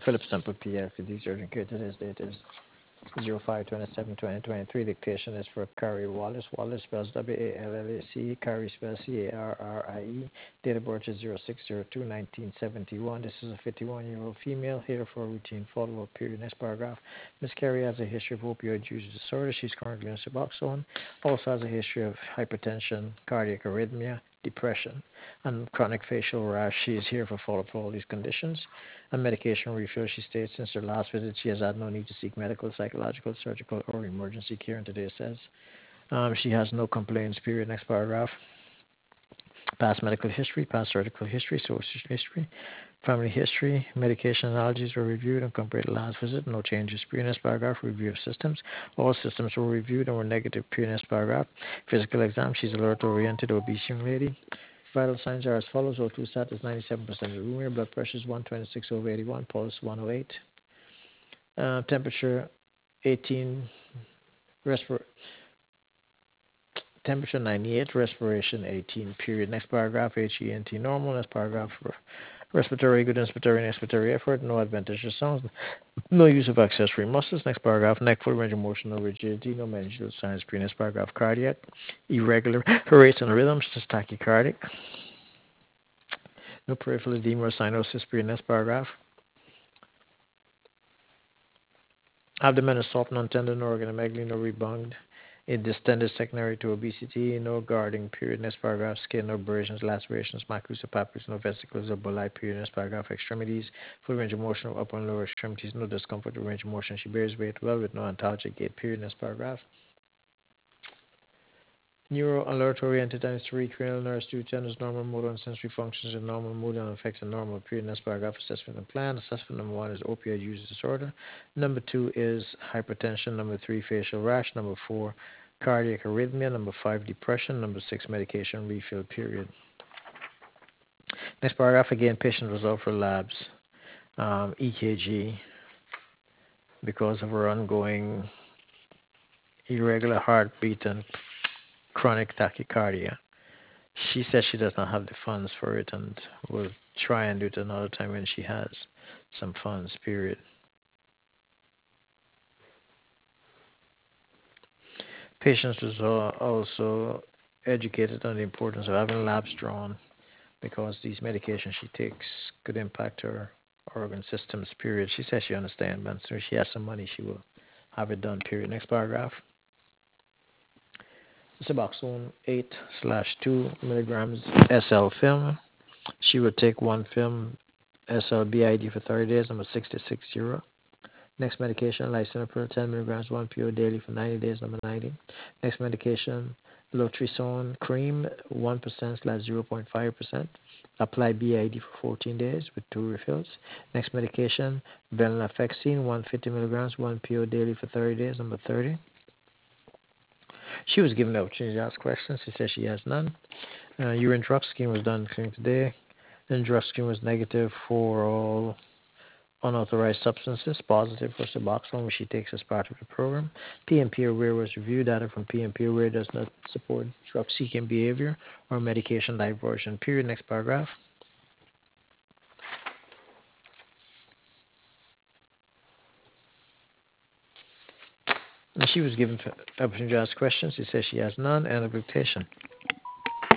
Phillips Temple PF. These urgent care. Today's date is 05/27/2023. Dictation is for Carrie Wallace. Wallace spells Wallace. Carrie spells Carrie. Date of birth is 06/02/1971. This is a 51-year-old female here for a routine follow-up period. Next paragraph. Miss Carrie has a history of opioid use disorder. She's currently on Suboxone. Also has a history of hypertension, cardiac arrhythmia, depression, and chronic facial rash. She is here for follow-up for all these conditions. A medication refill, she states, since her last visit, she has had no need to seek medical, psychological, surgical, or emergency care. And today says she has no complaints, period. Next paragraph. Past medical history, past surgical history, social history, family history, medication allergies were reviewed and compared to last visit. No changes. Period. Next paragraph. Review of systems. All systems were reviewed and were negative. Period. Next paragraph. Physical exam. She's alert-oriented, obese young lady. Vital signs are as follows. O2 status 97% of the room. Blood pressure is 126/81. Pulse 108. Temperature 18. Temperature 98. Respiration 18. Period. Next paragraph. HENT normal. Next paragraph. Respiratory good. Inspiratory and expiratory effort. No adventitious sounds. No use of accessory muscles. Next paragraph. Neck, full range of motion, no rigidity, no meningeal signs. Period. Next paragraph. Cardiac. Irregular rates and rhythms. Just tachycardic. No peripheral edema or cyanosis. Period. Next paragraph. Abdomen is soft, non-tender, no organomegaly, no rebound. It distended secondary to obesity, no guarding. Period. Next paragraph. Skin, no abrasions, lacerations, macular papules, no vesicles or bulli. Period. Next paragraph. Extremities, full range of motion of upper and lower extremities, no discomfort or range of motion. She bears weight well with no ontologic gait. Period. Next paragraph. Neuro alert oriented and cerebral nerves, two tendons, normal motor and sensory functions, and normal mood and effects and normal. Period. Next paragraph. Assessment and plan. Assessment number 1 is opioid use disorder. Number 2 is hypertension. Number 3, facial rash. Number 4, cardiac arrhythmia. Number 5, depression. Number 6, medication refill. Period. Next paragraph. Again, patient result for labs. EKG because of her ongoing irregular heartbeat and chronic tachycardia. She says she does not have the funds for it and will try and do it another time when she has some funds, period. Patients was also educated on the importance of having labs drawn because these medications she takes could impact her organ systems, period. She says she understands, but so she has some money, she will have it done, period. Next paragraph. Suboxone 8/2 milligrams SL film. She would take one film SL BID for 30 days, number 66 euro. Next medication, lisinopril 10 milligrams 1 PO daily for 90 days, number 90. Next medication, Lotrisone cream 1%/0.5%. Apply BID for 14 days with 2 refills. Next medication, venlafaxine 150 milligrams 1 PO daily for 30 days, number 30. She was given the opportunity to ask questions. She says she has none. Urine drug screen was done today. And drug screen was negative for all unauthorized substances, positive for Suboxone, which she takes as part of the program. PMP Aware was reviewed. Data from PMP Aware does not support drug-seeking behavior or medication diversion. Period. Next paragraph. And she was given the opportunity to ask questions. She says she has none. End of dictation.